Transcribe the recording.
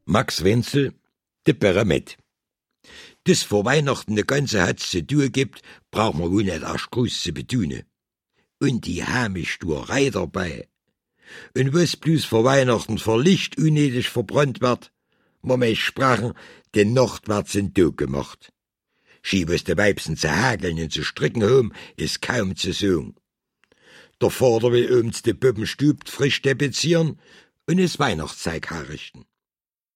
Max Wenzel, de Pyramid. Dass vor Weihnachten ne ganze Hatz zu tun gibt, braucht man wohl nicht erst groß zu betonen. Und die Hämischtuerei dabei. Und was bloß vor Weihnachten vor Licht unnötig verbrannt wird, man meist sprachen, den Nacht wird's in Tod gemacht. Schi, was de Weibsen zu häkeln und zu stricken haben, ist kaum zu sagen. Der Vater will abends de Puppen stubt frisch tapezieren und das Weihnachtszeug herrichten.